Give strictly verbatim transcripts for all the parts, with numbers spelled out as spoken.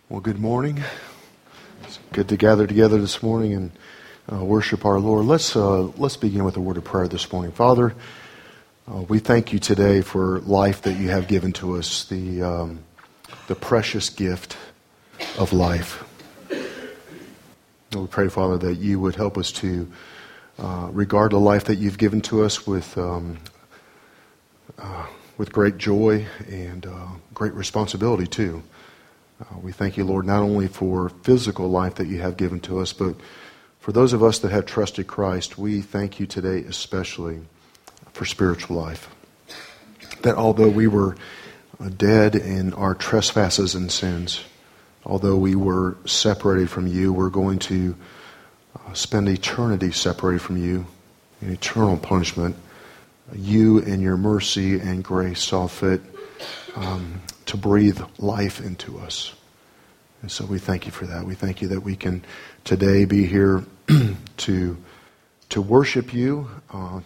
Well, good morning. It's good to gather together this morning and uh, worship our Lord. Let's uh, let's begin with a word of prayer this morning. Father, uh, we thank you today for life that you have given to us, the um, the precious gift of life. We pray, Father, that you would help us to uh, regard the life that you've given to us with um, uh, with great joy and uh, great responsibility too. Uh, we thank you, Lord, not only for physical life that you have given to us, but for those of us that have trusted Christ, we thank you today especially for spiritual life. That although we were dead in our trespasses and sins, although we were separated from you, we're going to uh, spend eternity separated from you in eternal punishment. You, in your mercy and grace, saw fit um, to breathe life into us. And so we thank you for that. We thank you that we can today be here to to worship you, uh,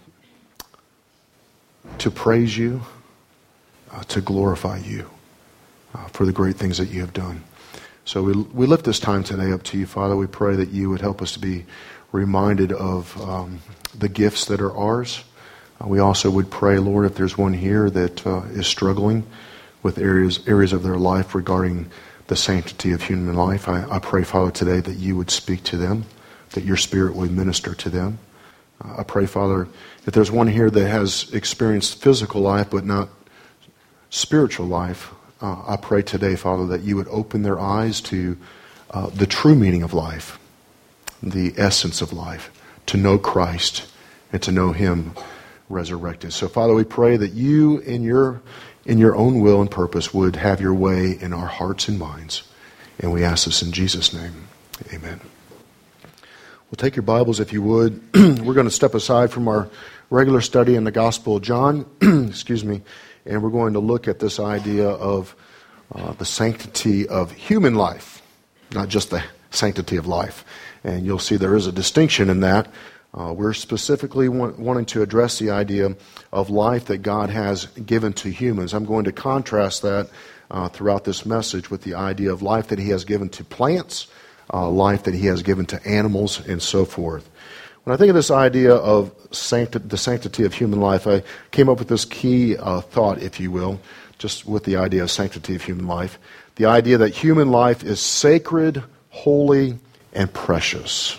to praise you, uh, to glorify you uh, for the great things that you have done. So we we lift this time today up to you, Father. We pray that you would help us to be reminded of um, the gifts that are ours. Uh, we also would pray, Lord, if there's one here that uh, is struggling with areas areas of their life regarding the sanctity of human life. I, I pray, Father, today that you would speak to them, that your Spirit would minister to them. Uh, I pray, Father, if there's one here that has experienced physical life but not spiritual life, uh, I pray today, Father, that you would open their eyes to uh, the true meaning of life, the essence of life, to know Christ and to know Him resurrected. So, Father, we pray that you, in your in your own will and purpose, would have your way in our hearts and minds. And we ask this in Jesus' name. Amen. Well, take your Bibles, if you would. We're going to step aside from our regular study in the Gospel of John, excuse me, and we're going to look at this idea of uh, the sanctity of human life, not just the sanctity of life. And you'll see there is a distinction in that. Uh, we're specifically want, wanting to address the idea of life that God has given to humans. I'm going to contrast that uh, throughout this message with the idea of life that He has given to plants, uh, life that He has given to animals, and so forth. When I think of this idea of sancti- the sanctity of human life, I came up with this key uh, thought, if you will, just with the idea of sanctity of human life. The idea that human life is sacred, holy, and precious.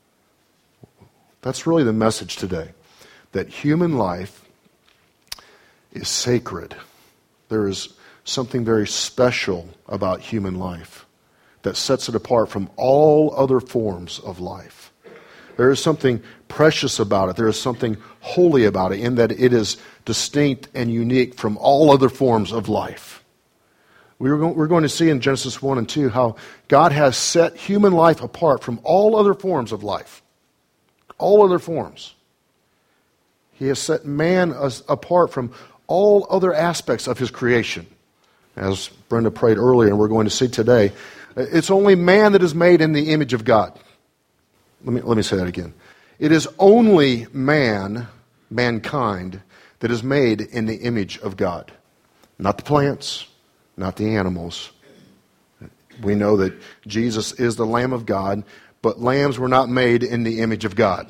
That's really the message today, that human life is sacred. There is something very special about human life that sets it apart from all other forms of life. There is something precious about it. There is something holy about it in that it is distinct and unique from all other forms of life. We're going to see in Genesis one and two how God has set human life apart from all other forms of life. All other forms. He has set man as, apart from all other aspects of His creation. As Brenda prayed earlier, and we're going to see today, it's only man that is made in the image of God. Let me, let me say that again. It is only man, mankind, that is made in the image of God. Not the plants, not the animals. We know that Jesus is the Lamb of God, but lambs were not made in the image of God.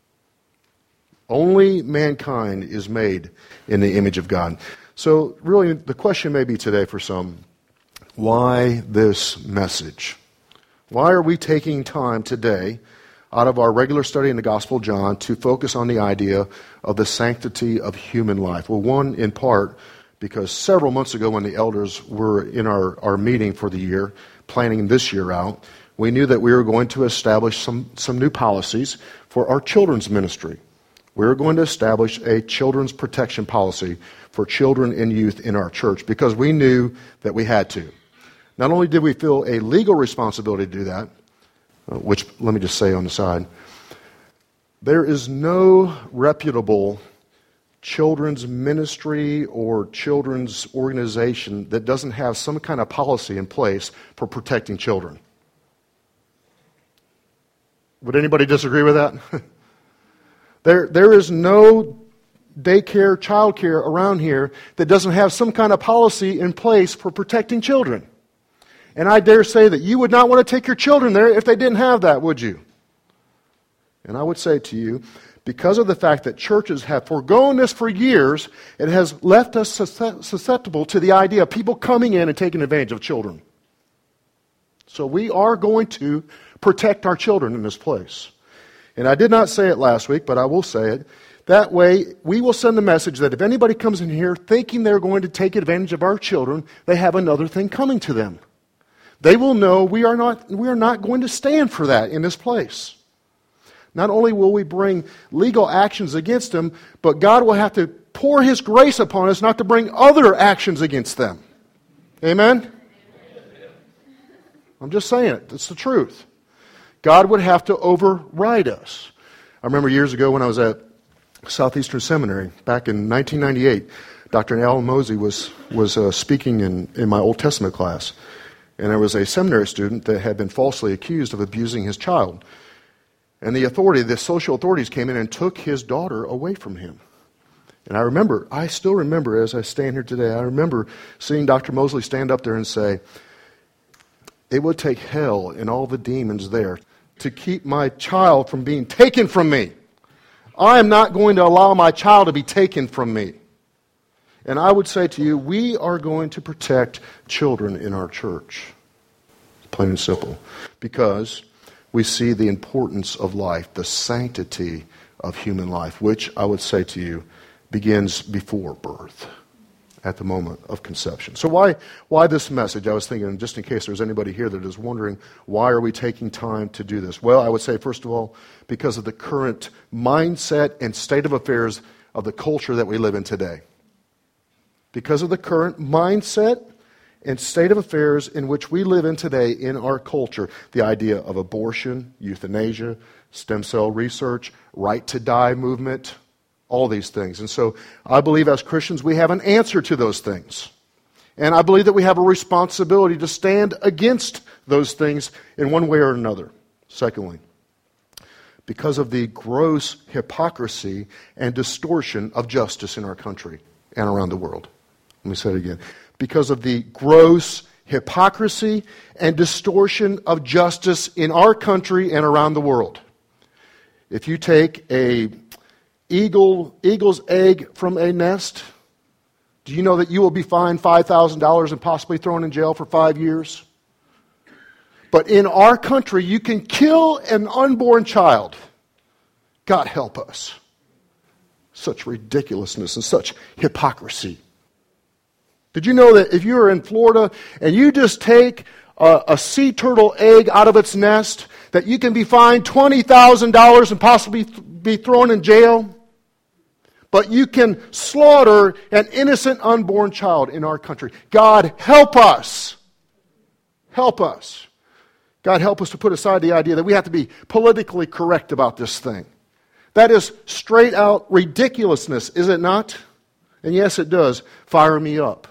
Only mankind is made in the image of God. So really, the question may be today for some, why this message? Why are we taking time today out of our regular study in the Gospel of John to focus on the idea of the sanctity of human life? Well, one, in part, because several months ago when the elders were in our, our meeting for the year, planning this year out, we knew that we were going to establish some, some new policies for our children's ministry. We were going to establish a children's protection policy for children and youth in our church because we knew that we had to. Not only did we feel a legal responsibility to do that, uh, which let me just say on the side, there is no reputable children's ministry or children's organization that doesn't have some kind of policy in place for protecting children. Would anybody disagree with that? there, there is no daycare, childcare around here that doesn't have some kind of policy in place for protecting children. And I dare say that you would not want to take your children there if they didn't have that, would you? And I would say to you, because of the fact that churches have foregone this for years, it has left us susceptible to the idea of people coming in and taking advantage of children. So we are going to protect our children in this place. And I did not say it last week, but I will say it. That way, we will send the message that if anybody comes in here thinking they're going to take advantage of our children, they have another thing coming to them. They will know we are not, we are not going to stand for that in this place. Not only will we bring legal actions against them, but God will have to pour His grace upon us not to bring other actions against them. Amen? I'm just saying it. It's the truth. God would have to override us. I remember years ago when I was at Southeastern Seminary, back in nineteen ninety-eight, Doctor Alan Mosey was, was uh, speaking in, in my Old Testament class. And there was a seminary student that had been falsely accused of abusing his child. And the authority, the social authorities came in and took his daughter away from him. And I remember, I still remember as I stand here today, I remember seeing Doctor Mosley stand up there and say, it would take hell and all the demons there to keep my child from being taken from me. I am not going to allow my child to be taken from me. And I would say to you, we are going to protect children in our church. Plain and simple. Because we see the importance of life, the sanctity of human life, which I would say to you begins before birth, at the moment of conception. So why why this message? I was thinking, just in case there's anybody here that is wondering, why are we taking time to do this? Well, I would say, first of all, because of the current mindset and state of affairs of the culture that we live in today. Because of the current mindset and state of affairs in which we live in today in our culture, the idea of abortion, euthanasia, stem cell research, right to die movement, all these things. And so I believe as Christians we have an answer to those things. And I believe that we have a responsibility to stand against those things in one way or another. Secondly, because of the gross hypocrisy and distortion of justice in our country and around the world. Let me say it again. Because of the gross hypocrisy and distortion of justice in our country and around the world. If you take a eagle, eagle's egg from a nest, do you know that you will be fined five thousand dollars and possibly thrown in jail for five years? But in our country, you can kill an unborn child. God help us. Such ridiculousness and such hypocrisy. Did you know that if you are in Florida and you just take a, a sea turtle egg out of its nest, that you can be fined twenty thousand dollars and possibly th- be thrown in jail? But you can slaughter an innocent unborn child in our country. God help us. Help us. God help us to put aside the idea that we have to be politically correct about this thing. That is straight out ridiculousness, is it not? And yes, it does fire me up.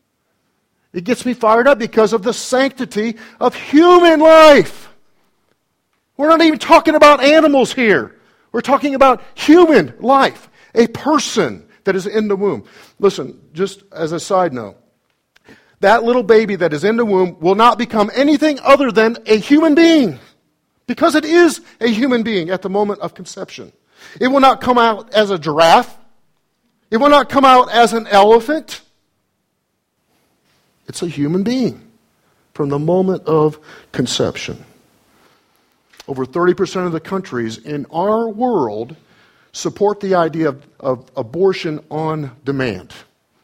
It gets me fired up because of the sanctity of human life. We're not even talking about animals here. We're talking about human life. A person that is in the womb. Listen, just as a side note, that little baby that is in the womb will not become anything other than a human being. Because it is a human being at the moment of conception. It will not come out as a giraffe. It will not come out as an elephant. It's a human being from the moment of conception. Over thirty percent of the countries in our world support the idea of, of abortion on demand.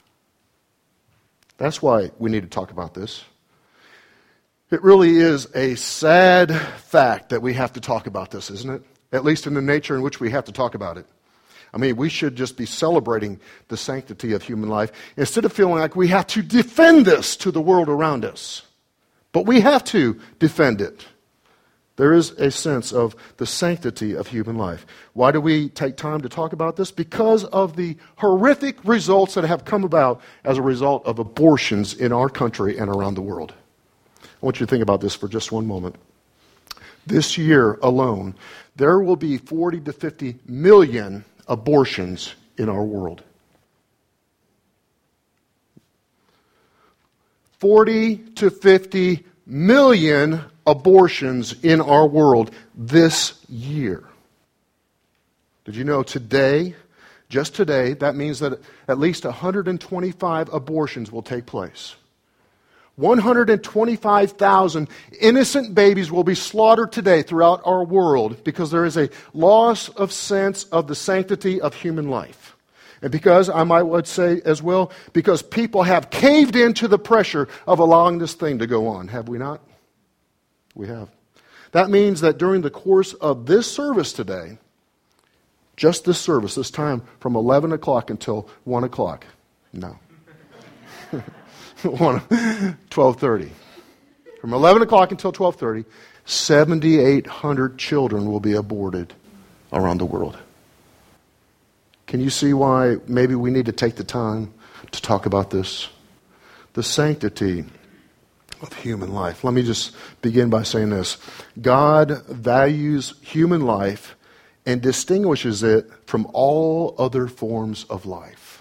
That's why we need to talk about this. It really is a sad fact that we have to talk about this, isn't it? At least in the nature in which we have to talk about it. I mean, we should just be celebrating the sanctity of human life instead of feeling like we have to defend this to the world around us. But we have to defend it. There is a sense of the sanctity of human life. Why do we take time to talk about this? Because of the horrific results that have come about as a result of abortions in our country and around the world. I want you to think about this for just one moment. This year alone, there will be forty to fifty million abortions in our world. forty to fifty million abortions in our world this year. Did you know today, just today, that means that at least one hundred twenty-five abortions will take place. one hundred twenty-five thousand innocent babies will be slaughtered today throughout our world because there is a loss of sense of the sanctity of human life. And because, I might would say as well, because people have caved into the pressure of allowing this thing to go on. Have we not? We have. That means that during the course of this service today, just this service, this time from eleven o'clock until one o'clock. No. twelve thirty. From eleven o'clock until twelve thirty, seventy-eight hundred children will be aborted around the world. Can you see why maybe we need to take the time to talk about this? The sanctity of human life. Let me just begin by saying this. God values human life and distinguishes it from all other forms of life.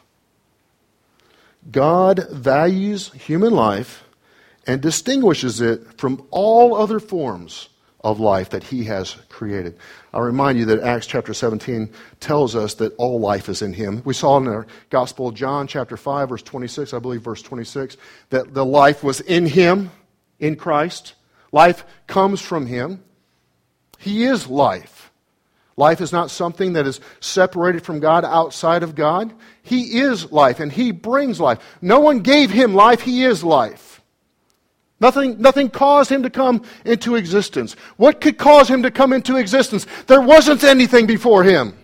God values human life and distinguishes it from all other forms of life that He has created. I'll remind you that Acts chapter seventeen tells us that all life is in Him. We saw in our Gospel of John chapter five, verse twenty-six, I believe verse twenty-six, that the life was in Him, in Christ. Life comes from Him. He is life. Life is not something that is separated from God, outside of God. He is life, and He brings life. No one gave Him life. He is life. Nothing, nothing caused Him to come into existence. What could cause Him to come into existence? There wasn't anything before Him.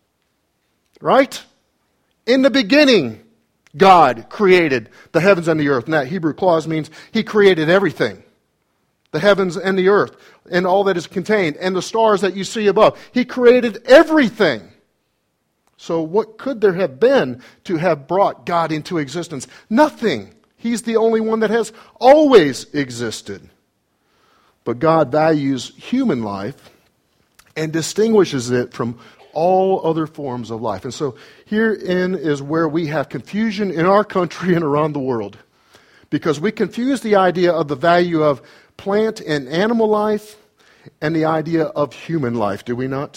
Right? In the beginning, God created the heavens and the earth. And that Hebrew clause means He created everything. The heavens and the earth, and all that is contained, and the stars that you see above. He created everything. So what could there have been to have brought God into existence? Nothing. He's the only one that has always existed. But God values human life and distinguishes it from all other forms of life. And so herein is where we have confusion in our country and around the world. Because we confuse the idea of the value of plant and animal life and the idea of human life, do we not?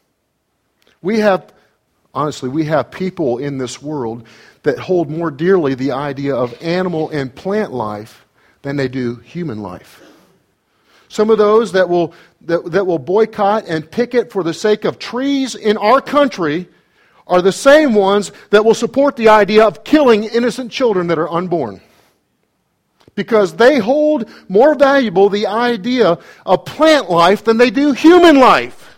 We have, honestly, we have people in this world that hold more dearly the idea of animal and plant life than they do human life. Some of those that will that, that will boycott and picket for the sake of trees in our country are the same ones that will support the idea of killing innocent children that are unborn. Because they hold more valuable the idea of plant life than they do human life.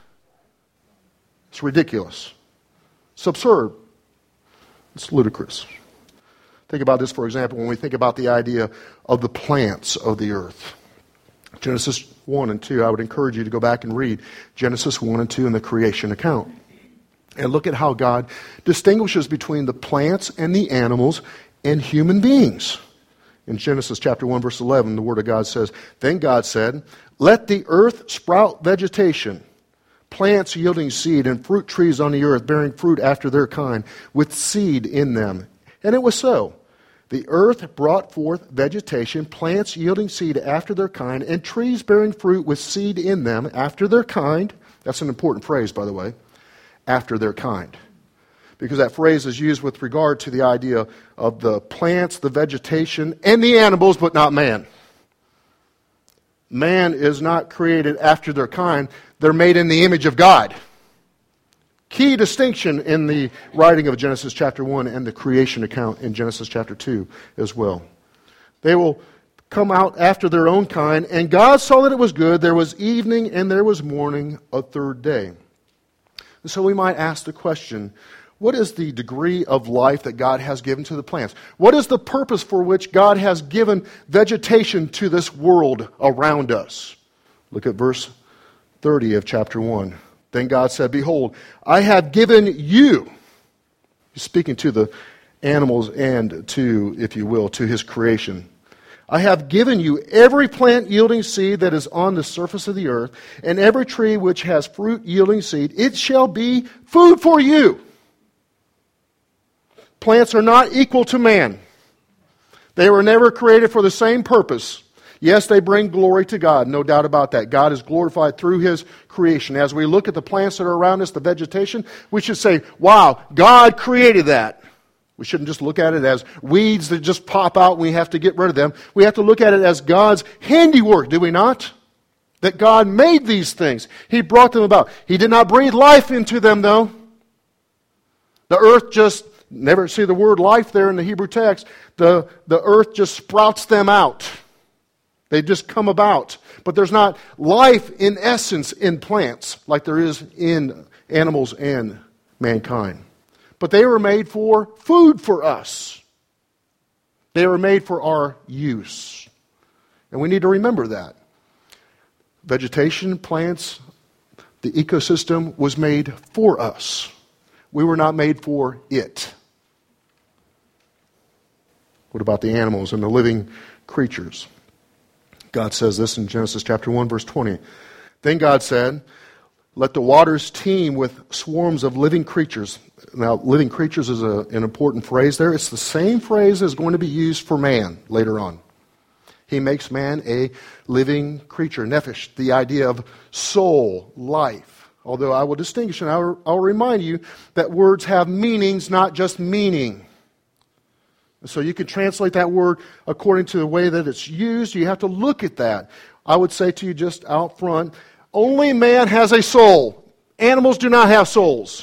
It's ridiculous. It's absurd. It's ludicrous. Think about this, for example, when we think about the idea of the plants of the earth. Genesis one and two, I would encourage you to go back and read Genesis one and two in the creation account. And look at how God distinguishes between the plants and the animals and human beings. In Genesis chapter one, verse eleven, the Word of God says, "Then God said, let the earth sprout vegetation, plants yielding seed, and fruit trees on the earth, bearing fruit after their kind, with seed in them. And it was so. The earth brought forth vegetation, plants yielding seed after their kind, and trees bearing fruit with seed in them after their kind." That's an important phrase, by the way. After their kind. Because that phrase is used with regard to the idea of the plants, the vegetation, and the animals, but not man. Man is not created after their kind. They're made in the image of God. Key distinction in the writing of Genesis chapter one and the creation account in Genesis chapter two as well. They will come out after their own kind, and God saw that it was good. There was evening and there was morning, a third day. And so we might ask the question, what is the degree of life that God has given to the plants? What is the purpose for which God has given vegetation to this world around us? Look at verse thirty of chapter one. Then God said, "Behold, I have given you," he's speaking to the animals and to, if you will, to his creation. "I have given you every plant yielding seed that is on the surface of the earth, and every tree which has fruit yielding seed. It shall be food for you." Plants are not equal to man. They were never created for the same purpose. Yes, they bring glory to God, no doubt about that. God is glorified through His creation. As we look at the plants that are around us, the vegetation, we should say, wow, God created that. We shouldn't just look at it as weeds that just pop out and we have to get rid of them. We have to look at it as God's handiwork, do we not? That God made these things. He brought them about. He did not breathe life into them, though. The earth just, never see the word life there in the Hebrew text, the, the earth just sprouts them out. They just come about. But there's not life in essence in plants like there is in animals and mankind. But they were made for food for us. They were made for our use. And we need to remember that. Vegetation, plants, the ecosystem was made for us. We were not made for it. What about the animals and the living creatures? God says this in Genesis chapter one, verse twenty. Then God said, let the waters teem with swarms of living creatures. Now, living creatures is a, an important phrase there. It's the same phrase that's going to be used for man later on. He makes man a living creature, nephesh, the idea of soul, life. Although I will distinguish and I'll, I'll remind you that words have meanings, not just meaning. So you can translate that word according to the way that it's used. You have to look at that. I would say to you just out front, only man has a soul. Animals do not have souls.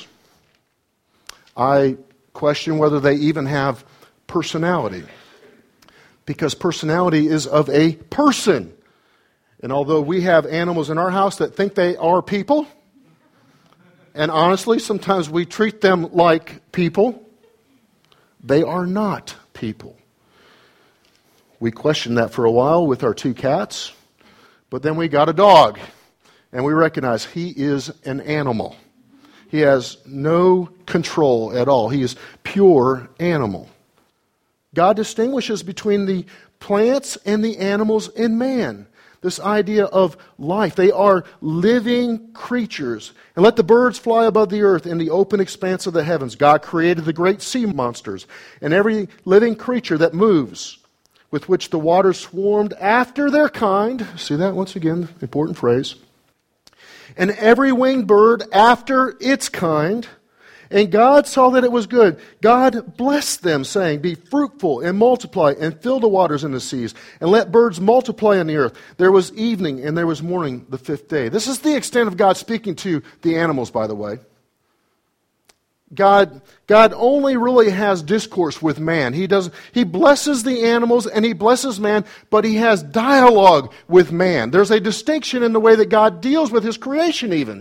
I question whether they even have personality. Because personality is of a person. And although we have animals in our house that think they are people, and honestly, sometimes we treat them like people, they are not people. We questioned that for a while with our two cats, but then we got a dog, and we recognize he is an animal. He has no control at all. He is pure animal. God distinguishes between the plants and the animals and man. This idea of life. They are living creatures. And let the birds fly above the earth in the open expanse of the heavens. God created the great sea monsters and every living creature that moves, with which the waters swarmed after their kind. See that once again, important phrase. And every winged bird after its kind. And God saw that it was good. God blessed them, saying, be fruitful and multiply and fill the waters in the seas, and let birds multiply on the earth. There was evening and there was morning the fifth day. This is the extent of God speaking to the animals, by the way. God, God only really has discourse with man. He does, he blesses the animals and he blesses man, but he has dialogue with man. There's a distinction in the way that God deals with his creation even.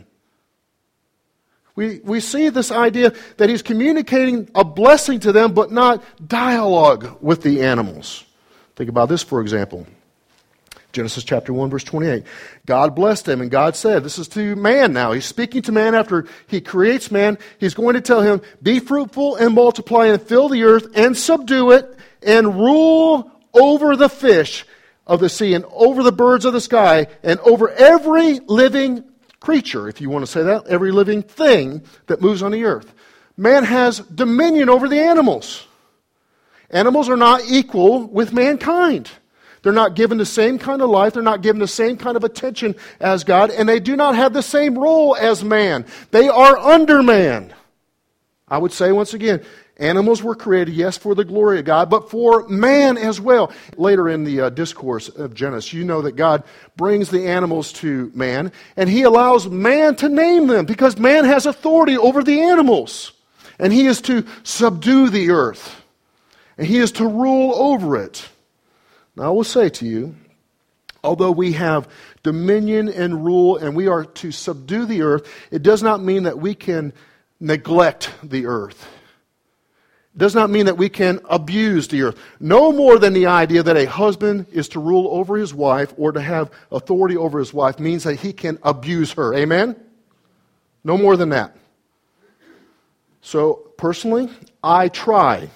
We, we see this idea that he's communicating a blessing to them, but not dialogue with the animals. Think about this, for example. Genesis chapter one, verse twenty-eight. God blessed them, and God said, this is to man now. He's speaking to man after he creates man. He's going to tell him, be fruitful and multiply and fill the earth and subdue it and rule over the fish of the sea and over the birds of the sky and over every living creature, if you want to say that, every living thing that moves on the earth. Man has dominion over the animals. Animals are not equal with mankind. They're not given the same kind of life. They're not given the same kind of attention as God. And they do not have the same role as man. They are under man. I would say once again, animals were created, yes, for the glory of God, but for man as well. Later in the uh, discourse of Genesis, you know that God brings the animals to man, and he allows man to name them, because man has authority over the animals. And he is to subdue the earth. And he is to rule over it. Now I will say to you, although we have dominion and rule, and we are to subdue the earth, it does not mean that we can neglect the earth. Does not mean that we can abuse the earth. No more than the idea that a husband is to rule over his wife or to have authority over his wife means that he can abuse her. Amen? No more than that. So, personally, I try.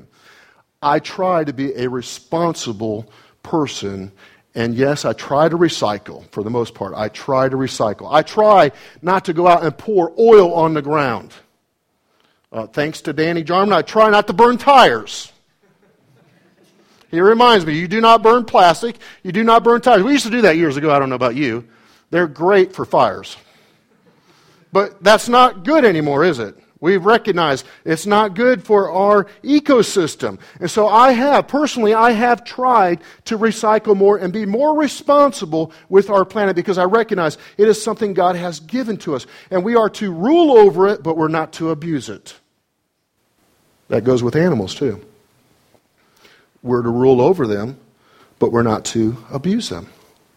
I try to be a responsible person. And yes, I try to recycle for the most part. I try to recycle. I try not to go out and pour oil on the ground. Uh, thanks to Danny Jarman, I try not to burn tires. He reminds me, you do not burn plastic, you do not burn tires. We used to do that years ago, I don't know about you. They're great for fires. But that's not good anymore, is it? We've recognized it's not good for our ecosystem. And so I have, personally, I have tried to recycle more and be more responsible with our planet because I recognize it is something God has given to us. And we are to rule over it, but we're not to abuse it. That goes with animals too. We're to rule over them, but we're not to abuse them.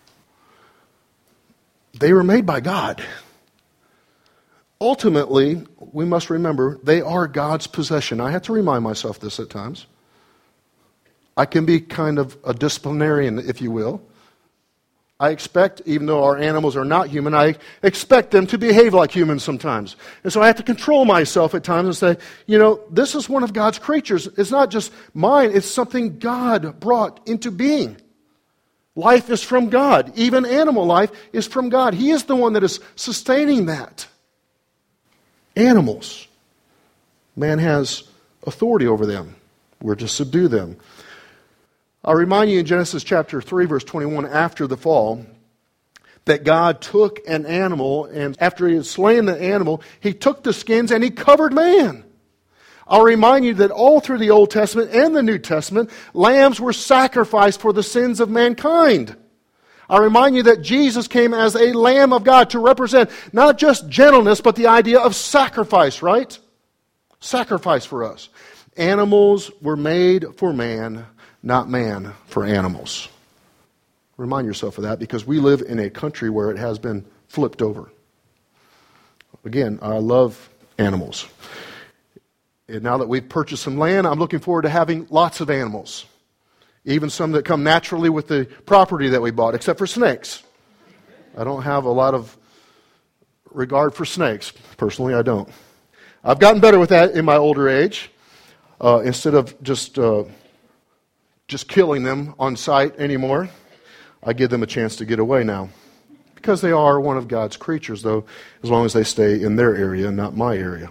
They were made by God. Ultimately, we must remember, they are God's possession. I have to remind myself this at times. I can be kind of a disciplinarian, if you will. I expect, even though our animals are not human, I expect them to behave like humans sometimes. And so I have to control myself at times and say, you know, this is one of God's creatures. It's not just mine. It's something God brought into being. Life is from God. Even animal life is from God. He is the one that is sustaining that. Animals. Man has authority over them. We're to subdue them. I'll remind you in Genesis chapter three, verse twenty-one, after the fall, that God took an animal, and after he had slain the animal, he took the skins and he covered man. I'll remind you that all through the Old Testament and the New Testament, lambs were sacrificed for the sins of mankind. I remind you that Jesus came as a Lamb of God to represent not just gentleness, but the idea of sacrifice, right? Sacrifice for us. Animals were made for man, not man for animals. Remind yourself of that because we live in a country where it has been flipped over. Again, I love animals. And now that we've purchased some land, I'm looking forward to having lots of animals. Even some that come naturally with the property that we bought, except for snakes. I don't have a lot of regard for snakes. Personally, I don't. I've gotten better with that in my older age. Uh, instead of just uh, just killing them on sight anymore, I give them a chance to get away now. Because they are one of God's creatures, though, as long as they stay in their area, not my area.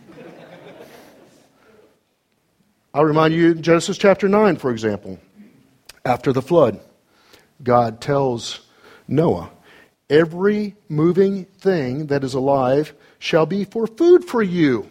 I'll remind you, Genesis chapter nine, for example. After the flood, God tells Noah, every moving thing that is alive shall be for food for you.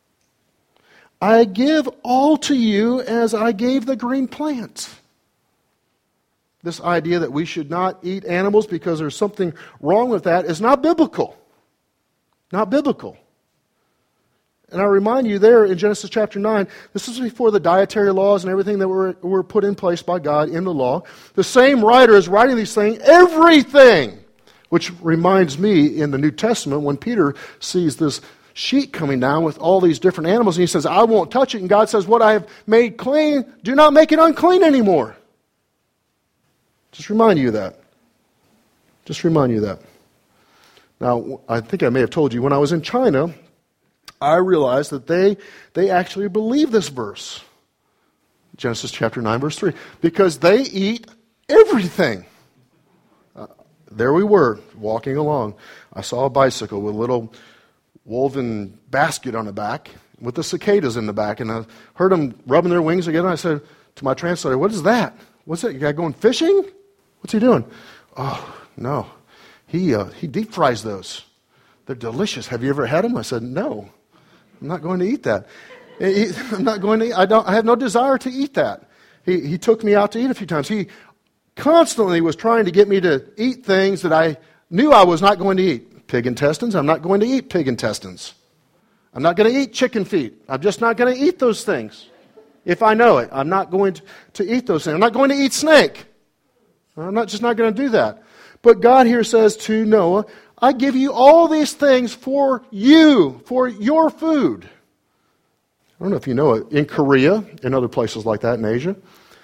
I give all to you as I gave the green plants. This idea that we should not eat animals because there's something wrong with that is not biblical. Not biblical. And I remind you there in Genesis chapter nine, this is before the dietary laws and everything that were, were put in place by God in the law. The same writer is writing these things, everything, which reminds me in the New Testament when Peter sees this sheet coming down with all these different animals, and he says, I won't touch it. And God says, what I have made clean, do not make it unclean anymore. Just remind you of that. Just remind you of that. Now, I think I may have told you, when I was in China, I realized that they they actually believe this verse. Genesis chapter nine, verse three. Because they eat everything. Uh, there we were, walking along. I saw a bicycle with a little woven basket on the back with the cicadas in the back. And I heard them rubbing their wings again. And I said to my translator, what is that? What's that? You guy going fishing? What's he doing? Oh, no. He, uh, he deep fries those. They're delicious. Have you ever had them? I said, no. I'm not going to eat that. I'm not going to. I don't. I have no desire to eat that. He he took me out to eat a few times. He constantly was trying to get me to eat things that I knew I was not going to eat. Pig intestines. I'm not going to eat pig intestines. I'm not going to eat chicken feet. I'm just not going to eat those things. If I know it, I'm not going to, to eat those things. I'm not going to eat snake. I'm not just not going to do that. But God here says to Noah, I give you all these things for you, for your food. I don't know if you know it. In Korea and other places like that in Asia,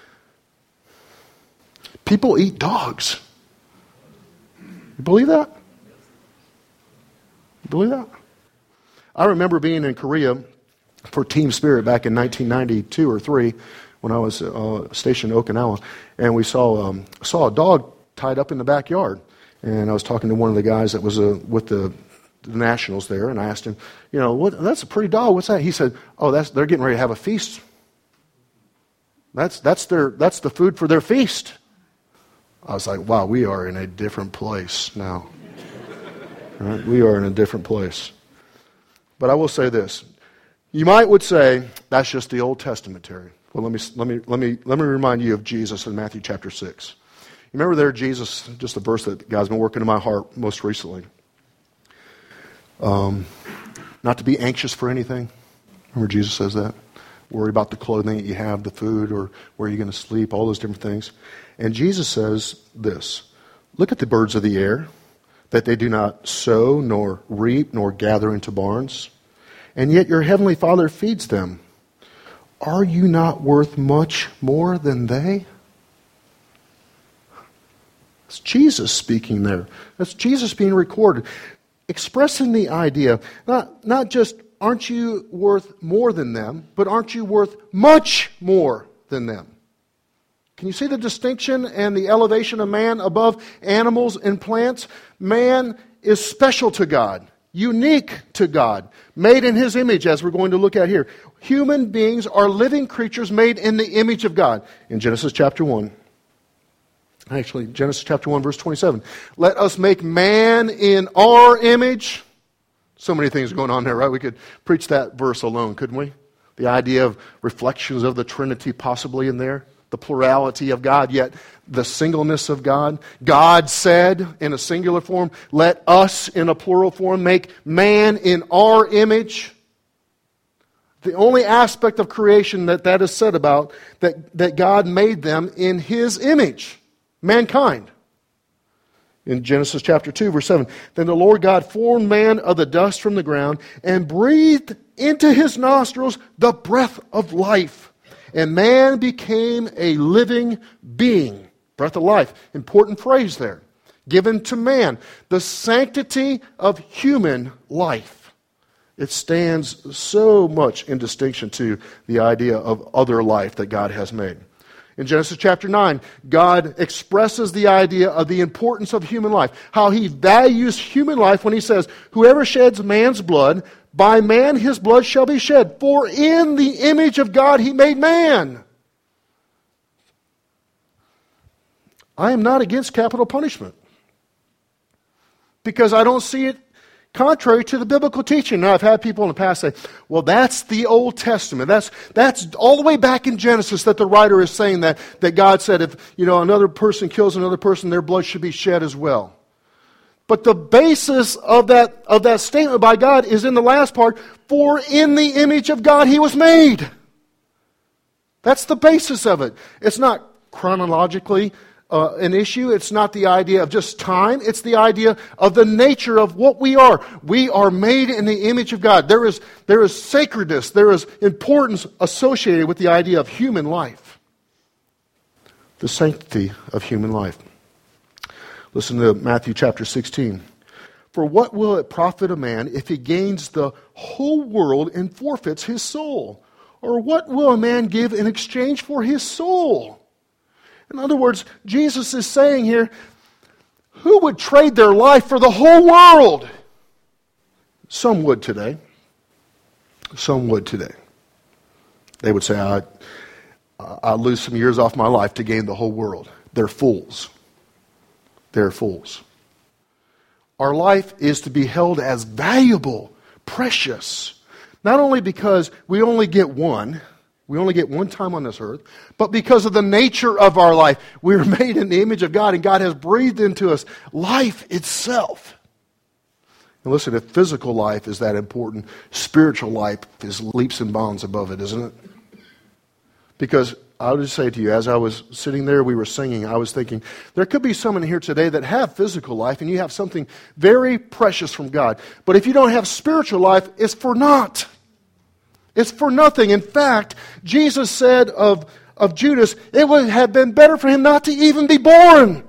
people eat dogs. You believe that? You believe that? I remember being in Korea for Team Spirit back in nineteen ninety-two or three when I was uh, stationed in Okinawa, and we saw um, saw a dog tied up in the backyard. And I was talking to one of the guys that was uh, with the, the Nationals there, and I asked him, you know, what? That's a pretty dog. What's that? He said, oh, that's they're getting ready to have a feast. That's, that's, their, that's the food for their feast. I was like, wow, we are in a different place now. Right? We are in a different place. But I will say this. You might would say, that's just the Old Testament, Terry. Well, let me, let me, let me, let me remind you of Jesus in Matthew chapter six. You remember there, Jesus, just a verse that God's been working in my heart most recently. Um, not to be anxious for anything. Remember Jesus says that? Worry about the clothing that you have, the food, or where you're going to sleep, all those different things. And Jesus says this, look at the birds of the air, that they do not sow, nor reap, nor gather into barns, and yet your heavenly Father feeds them. Are you not worth much more than they? It's Jesus speaking there. That's Jesus being recorded, expressing the idea, not, not just aren't you worth more than them, but aren't you worth much more than them? Can you see the distinction and the elevation of man above animals and plants? Man is special to God, unique to God, made in His image, as we're going to look at here. Human beings are living creatures made in the image of God. In Genesis chapter one, actually, Genesis chapter one, verse twenty-seven, let us make man in our image. So many things going on there, right? We could preach that verse alone, couldn't we? The idea of reflections of the Trinity possibly in there. The plurality of God, yet the singleness of God. God said in a singular form, let us in a plural form make man in our image. The only aspect of creation that that is said about, that, that God made them in His image, mankind. In Genesis chapter two, verse seven, then the Lord God formed man of the dust from the ground and breathed into his nostrils the breath of life. And man became a living being. Breath of life. Important phrase there. Given to man. The sanctity of human life. It stands so much in distinction to the idea of other life that God has made. In Genesis chapter nine, God expresses the idea of the importance of human life. How He values human life when He says, whoever sheds man's blood, by man his blood shall be shed. For in the image of God He made man. I am not against capital punishment, because I don't see it contrary to the biblical teaching. Now, I've had people in the past say, well, that's the Old Testament. That's that's all the way back in Genesis that the writer is saying that, that God said if you know another person kills another person, their blood should be shed as well. But the basis of that, of that statement by God is in the last part, for in the image of God He was made. That's the basis of it. It's not chronologically Uh, an issue. It's not the idea of just time. It's the idea of the nature of what we are. We are made in the image of God. There is, there is sacredness. There is importance associated with the idea of human life. The sanctity of human life. Listen to Matthew chapter sixteen. For what will it profit a man if he gains the whole world and forfeits his soul? Or what will a man give in exchange for his soul? In other words, Jesus is saying here, who would trade their life for the whole world? Some would today. Some would today. They would say, I, I'll lose some years off my life to gain the whole world. They're fools. They're fools. Our life is to be held as valuable, precious, not only because we only get one, we only get one time on this earth, but because of the nature of our life. We are made in the image of God, and God has breathed into us life itself. And listen, if physical life is that important, spiritual life is leaps and bounds above it, isn't it? Because I'll just say to you, as I was sitting there, we were singing, I was thinking, there could be someone here today that have physical life, and you have something very precious from God. But if you don't have spiritual life, it's for naught. It's for nothing. In fact, Jesus said of, of Judas, it would have been better for him not to even be born.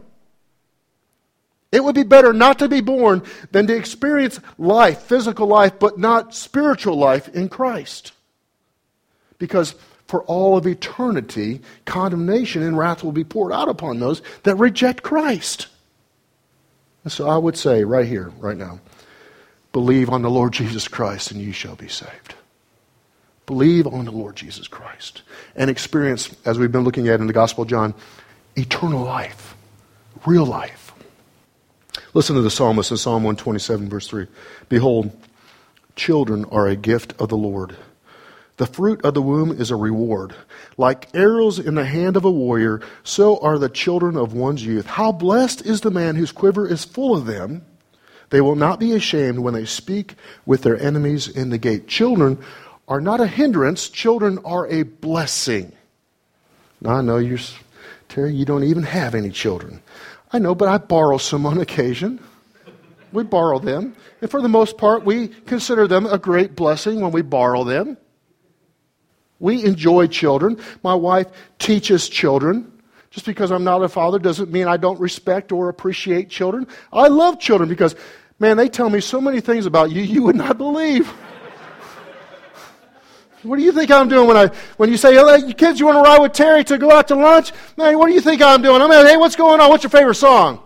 It would be better not to be born than to experience life, physical life, but not spiritual life in Christ. Because for all of eternity, condemnation and wrath will be poured out upon those that reject Christ. And so I would say right here, right now, believe on the Lord Jesus Christ and you shall be saved. believe on the Lord Jesus Christ and experience, as we've been looking at in the Gospel of John, eternal life, real life. Listen to the psalmist in Psalm one twenty-seven, verse three. Behold, children are a gift of the Lord. The fruit of the womb is a reward. Like arrows in the hand of a warrior, so are the children of one's youth. How blessed is the man whose quiver is full of them. They will not be ashamed when they speak with their enemies in the gate. Children are not a hindrance. Children are a blessing. Now, I know you're, Terry, you don't even have any children. I know, but I borrow some on occasion. We borrow them. And for the most part, we consider them a great blessing when we borrow them. We enjoy children. My wife teaches children. Just because I'm not a father doesn't mean I don't respect or appreciate children. I love children because, man, they tell me so many things about you you would not believe. What do you think I'm doing when I when you say, oh, you kids, you want to ride with Terry to go out to lunch? Man, what do you think I'm doing? I'm like, hey, what's going on? What's your favorite song?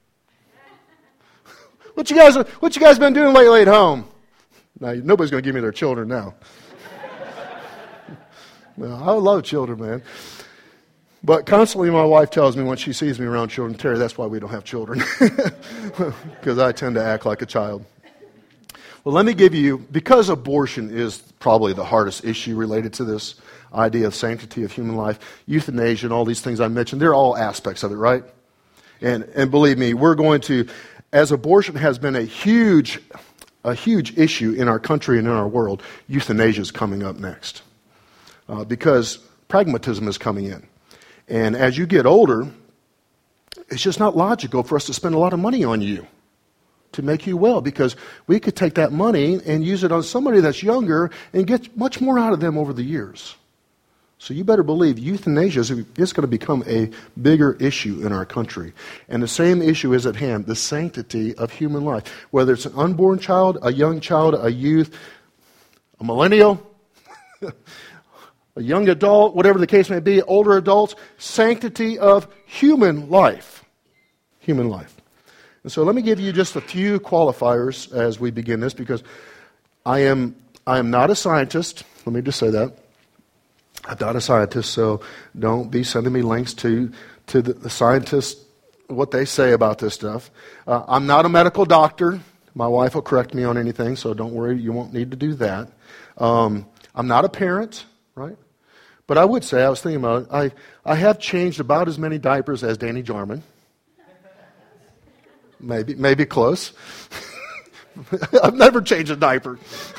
What you guys what you guys been doing lately at home? Now, nobody's going to give me their children now. No, I love children, man. But constantly my wife tells me when she sees me around children, Terry, that's why we don't have children. Because I tend to act like a child. Well, let me give you, because abortion is probably the hardest issue related to this idea of sanctity of human life, euthanasia and all these things I mentioned, they're all aspects of it, right? And and believe me, we're going to, as abortion has been a huge, a huge issue in our country and in our world, euthanasia is coming up next. Uh, because pragmatism is coming in. And as you get older, it's just not logical for us to spend a lot of money on you to make you well, because we could take that money and use it on somebody that's younger and get much more out of them over the years. So you better believe euthanasia is, is going to become a bigger issue in our country. And the same issue is at hand, the sanctity of human life. Whether it's an unborn child, a young child, a youth, a millennial, a young adult, whatever the case may be, older adults, sanctity of human life. Human life. And so let me give you just a few qualifiers as we begin this, because I am I am not a scientist. Let me just say that. I'm not a scientist, so don't be sending me links to, to the, the scientists, what they say about this stuff. Uh, I'm not a medical doctor. My wife will correct me on anything, so don't worry, you won't need to do that. Um, I'm not a parent, right? But I would say, I was thinking about it, I, I have changed about as many diapers as Danny Jarman. Maybe, maybe close. I've never changed a diaper.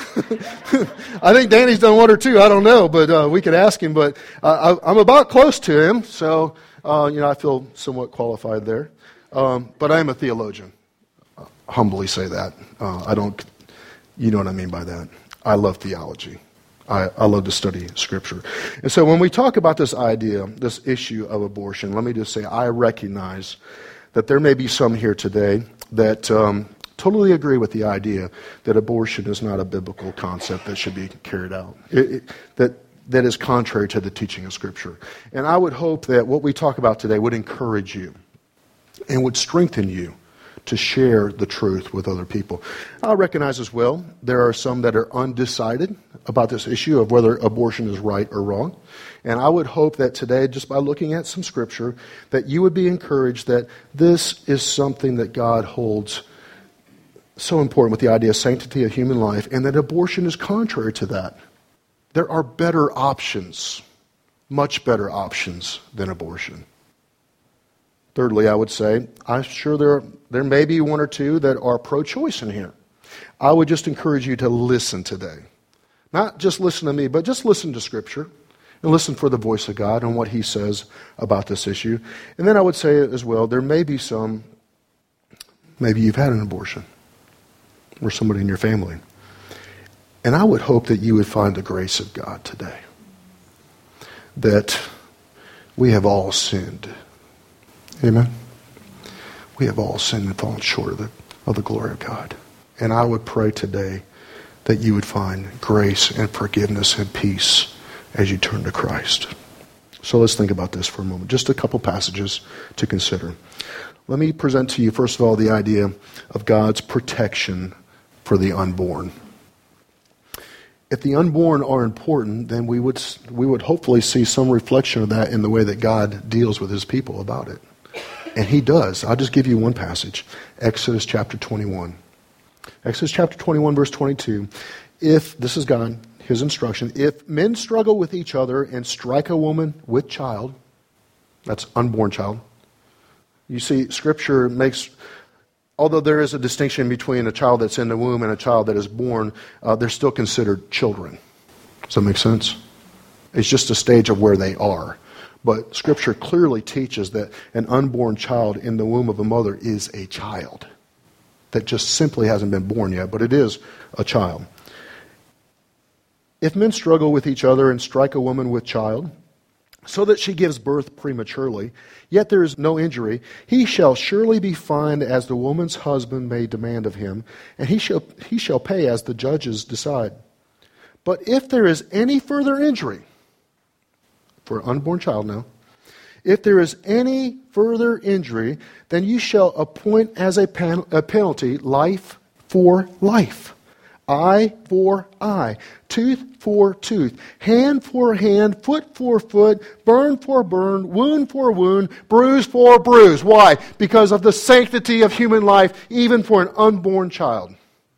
I think Danny's done one or two, I don't know, but uh, we could ask him. But uh, I, I'm about close to him, so uh, you know I feel somewhat qualified there. Um, but I am a theologian. Uh, humbly say that. Uh, I don't, you know what I mean by that. I love theology. I, I love to study Scripture. And so when we talk about this idea, this issue of abortion, let me just say I recognize that there may be some here today that um, totally agree with the idea that abortion is not a biblical concept that should be carried out, it, it, that, that is contrary to the teaching of Scripture. And I would hope that what we talk about today would encourage you and would strengthen you to share the truth with other people. I recognize as well there are some that are undecided about this issue of whether abortion is right or wrong. And I would hope that today, just by looking at some Scripture, that you would be encouraged that this is something that God holds so important with the idea of sanctity of human life, and that abortion is contrary to that. There are better options, much better options than abortion. Thirdly, I would say, I'm sure there, there may be one or two that are pro-choice in here. I would just encourage you to listen today. Not just listen to me, but just listen to Scripture and listen for the voice of God and what He says about this issue. And then I would say as well, there may be some, maybe you've had an abortion or somebody in your family. And I would hope that you would find the grace of God today. That we have all sinned. Amen? We have all sinned and fallen short of the, of the glory of God. And I would pray today that you would find grace and forgiveness and peace as you turn to Christ. So let's think about this for a moment. Just a couple passages to consider. Let me present to you, first of all, the idea of God's protection for the unborn. if the unborn are important, then we would we would hopefully see some reflection of that in the way that God deals with his people about it. And he does. I'll just give you one passage. Exodus chapter twenty-one. Exodus chapter twenty-one, verse twenty-two. If, this is God, his instruction, if men struggle with each other and strike a woman with child, that's unborn child. You see, Scripture makes, although there is a distinction between a child that's in the womb and a child that is born, uh, they're still considered children. Does that make sense? It's just a stage of where they are. But Scripture clearly teaches that an unborn child in the womb of a mother is a child that just simply hasn't been born yet, but it is a child. If men struggle with each other and strike a woman with child, so that she gives birth prematurely, yet there is no injury, he shall surely be fined as the woman's husband may demand of him, and he shall he shall pay as the judges decide. But if there is any further injury, for an unborn child now, if there is any further injury, then you shall appoint as a, pen, a penalty life for life, eye for eye, tooth for tooth, hand for hand, foot for foot, burn for burn, wound for wound, bruise for bruise. Why? Because of the sanctity of human life, even for an unborn child.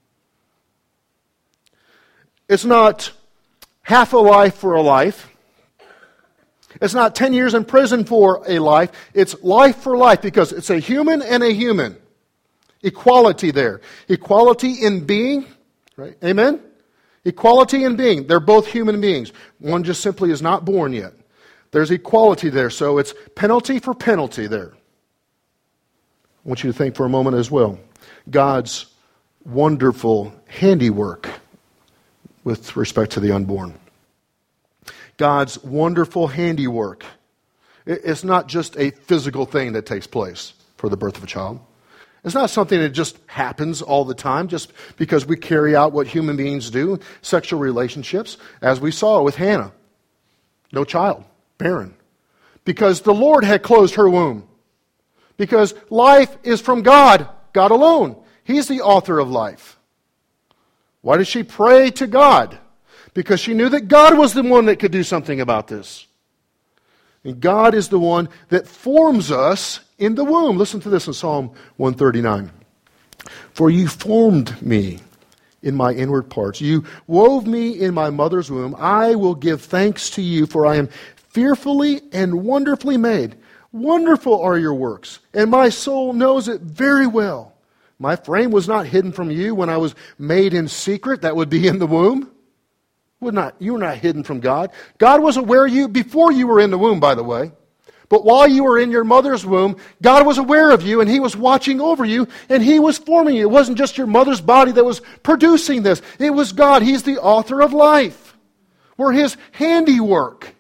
It's not half a life for a life. It's not ten years in prison for a life. It's life for life because it's a human and a human. Equality there. Equality in being. Right? Amen? Equality in being. They're both human beings. One just simply is not born yet. There's equality there. So it's penalty for penalty there. I want you to think for a moment as well. God's wonderful handiwork with respect to the unborn. God's wonderful handiwork. It's not just a physical thing that takes place for the birth of a child. It's not something that just happens all the time just because we carry out what human beings do, sexual relationships, as we saw with Hannah. No child, barren. Because the Lord had closed her womb. Because life is from God, God alone. He's the author of life. Why did she pray to God? Because she knew that God was the one that could do something about this. And God is the one that forms us in the womb. Listen to this in Psalm one thirty-nine. For you formed me in my inward parts. You wove me in my mother's womb. I will give thanks to you, for I am fearfully and wonderfully made. Wonderful are your works, and my soul knows it very well. My frame was not hidden from you when I was made in secret. That would be in the womb. Would not, you were not hidden from God. God was aware of you before you were in the womb, by the way. But while you were in your mother's womb, God was aware of you, and He was watching over you, and He was forming you. It wasn't just your mother's body that was producing this. It was God. He's the author of life. We're His handiwork.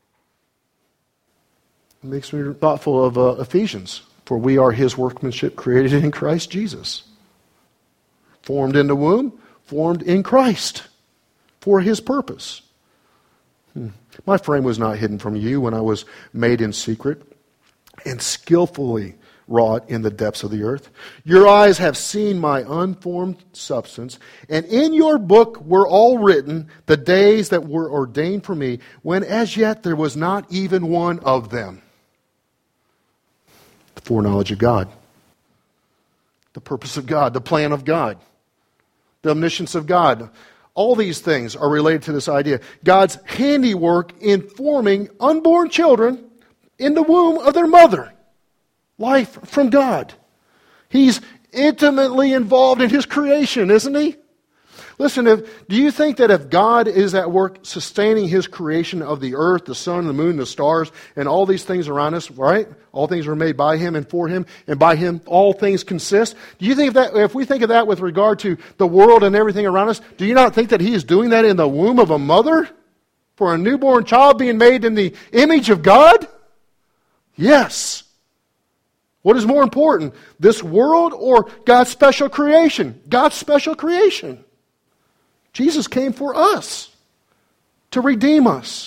It makes me thoughtful of uh, Ephesians. For we are His workmanship created in Christ Jesus. Formed in the womb, formed in Christ. For His purpose. Hmm. My frame was not hidden from you when I was made in secret and skillfully wrought in the depths of the earth. Your eyes have seen my unformed substance, and in your book were all written the days that were ordained for me, when as yet there was not even one of them. The foreknowledge of God. The purpose of God. The plan of God. The omniscience of God. All these things are related to this idea. God's handiwork in forming unborn children in the womb of their mother. Life from God. He's intimately involved in His creation, isn't He? Listen, if, do you think that if God is at work sustaining His creation of the earth, the sun, the moon, the stars, and all these things around us, right? All things are made by Him and for Him, and by Him all things consist. Do you think that if we think of that with regard to the world and everything around us, do you not think that He is doing that in the womb of a mother? For a newborn child being made in the image of God? Yes. What is more important, this world or God's special creation? God's special creation. Jesus came for us, to redeem us.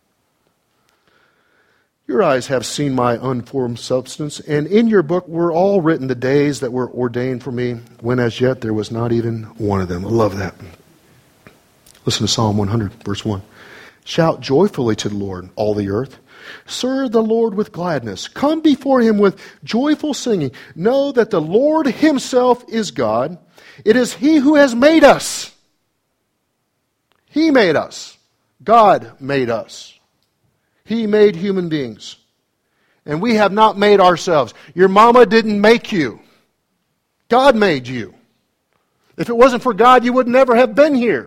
Your eyes have seen my unformed substance, and in your book were all written the days that were ordained for me, when as yet there was not even one of them. I love that. Listen to Psalm one hundred, verse one. Shout joyfully to the Lord, all the earth. Serve the Lord with gladness. Come before him with joyful singing. Know that the Lord himself is God. It is he who has made us. He made us. God made us. He made human beings. And we have not made ourselves. Your mama didn't make you. God made you. If it wasn't for God, you would never have been here.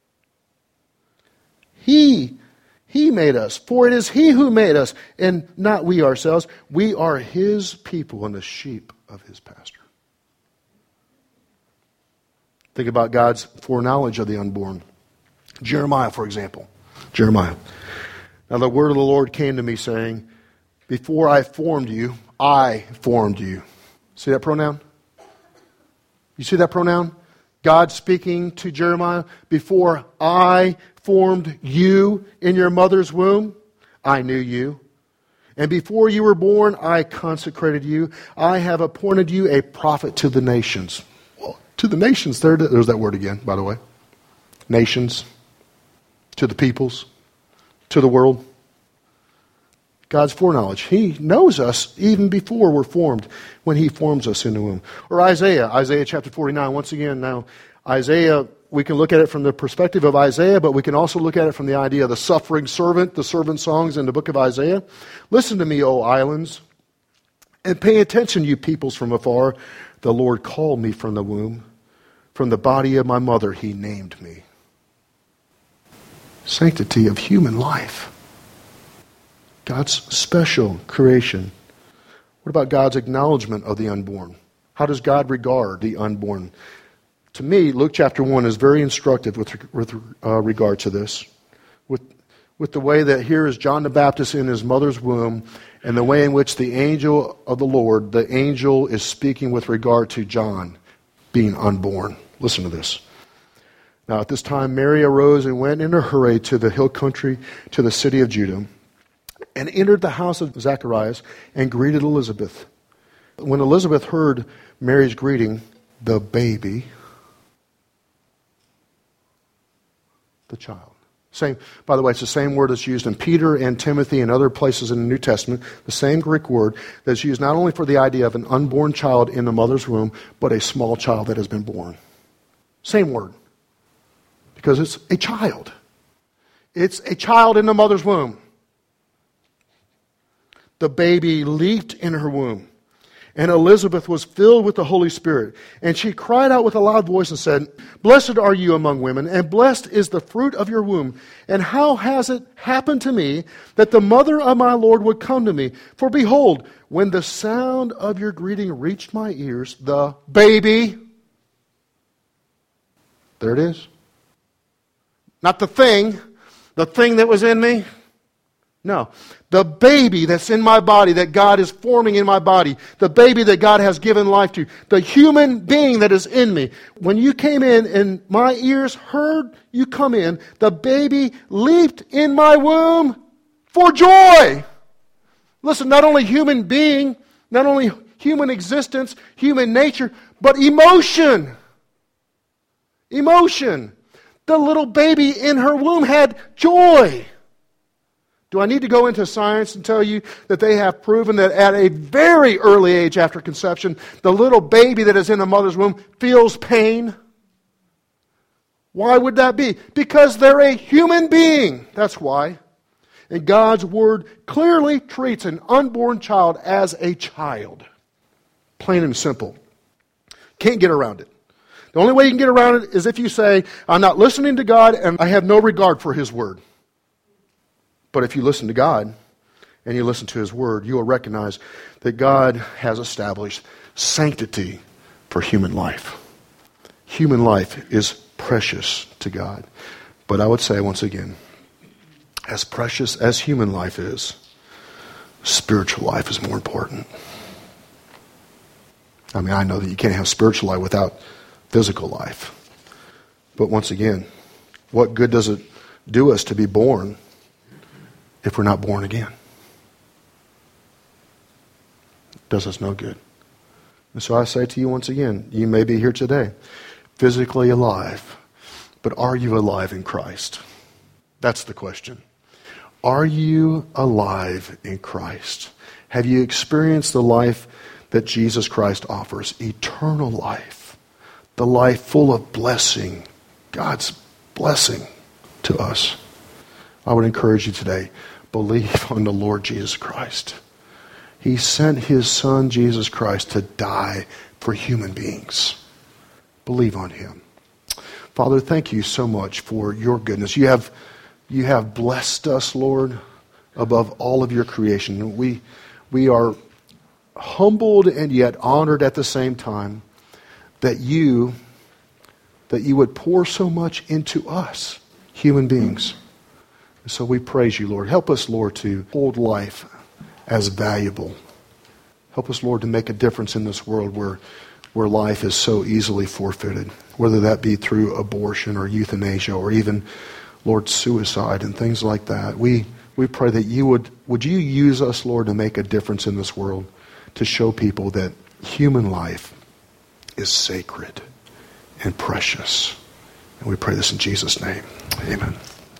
He, He made us. For it is He who made us, and not we ourselves. We are His people and the sheep of His pasture. Think about God's foreknowledge of the unborn. Jeremiah, for example. Jeremiah. Now the word of the Lord came to me saying, before I formed you, I formed you. See that pronoun? You see that pronoun? God speaking to Jeremiah, before I formed you in your mother's womb, I knew you. And before you were born, I consecrated you. I have appointed you a prophet to the nations. Well, to the nations, there, there's that word again, by the way. Nations, to the peoples, to the world. God's foreknowledge. He knows us even before we're formed, when He forms us in the womb. Or Isaiah, Isaiah chapter forty-nine. Once again, now, Isaiah, we can look at it from the perspective of Isaiah, but we can also look at it from the idea of the suffering servant, the servant songs in the book of Isaiah. Listen to me, O islands, and pay attention, you peoples from afar. The Lord called me from the womb. From the body of my mother, He named me. Sanctity of human life. God's special creation. What about God's acknowledgement of the unborn? How does God regard the unborn? To me, Luke chapter one is very instructive with, with uh, regard to this. With, with the way that here is John the Baptist in his mother's womb, and the way in which the angel of the Lord, the angel is speaking with regard to John being unborn. Listen to this. Now at this time Mary arose and went in a hurry to the hill country, to the city of Judah, and entered the house of Zacharias and greeted Elizabeth. When Elizabeth heard Mary's greeting, the baby, the child. Same, by the way, it's the same word that's used in Peter and Timothy and other places in the New Testament. The same Greek word that's used not only for the idea of an unborn child in the mother's womb, but a small child that has been born. Same word. Because it's a child. It's a child in the mother's womb. The baby leaped in her womb, and Elizabeth was filled with the Holy Spirit. And she cried out with a loud voice and said, Blessed are you among women, and blessed is the fruit of your womb. And how has it happened to me that the mother of my Lord would come to me? For behold, when the sound of your greeting reached my ears, the baby, there it is. Not the thing, the thing that was in me. No, the baby that's in my body, that God is forming in my body, the baby that God has given life to, the human being that is in me. When you came in and my ears heard you come in, the baby leaped in my womb for joy. Listen, not only human being, not only human existence, human nature, but emotion. Emotion. The little baby in her womb had joy. Do I need to go into science and tell you that they have proven that at a very early age after conception, the little baby that is in the mother's womb feels pain? Why would that be? Because they're a human being. That's why. And God's Word clearly treats an unborn child as a child. Plain and simple. Can't get around it. The only way you can get around it is if you say, I'm not listening to God and I have no regard for His Word. But if you listen to God and you listen to His Word, you will recognize that God has established sanctity for human life. Human life is precious to God. But I would say once again, as precious as human life is, spiritual life is more important. I mean, I know that you can't have spiritual life without physical life. But once again, what good does it do us to be born if we're not born again? It does us no good. And so I say to you once again, you may be here today, physically alive, But are you alive in Christ? That's the question. Are you alive in Christ? Have you experienced the life that Jesus Christ offers? Eternal life. The life full of blessing. God's blessing to us. I would encourage you today, believe on the Lord Jesus Christ. He sent his Son, Jesus Christ, to die for human beings. Believe on him. Father, thank you so much for your goodness. You have, you have blessed us, Lord, above all of your creation. We, we are humbled and yet honored at the same time that you, that you would pour so much into us, human beings. So we praise you, Lord. Help us, Lord, to hold life as valuable. Help us, Lord, to make a difference in this world where, where life is so easily forfeited, whether that be through abortion or euthanasia or even, Lord, suicide and things like that. We we pray that you would, would you use us, Lord, to make a difference in this world, to show people that human life is sacred and precious. And we pray this in Jesus' name. Amen.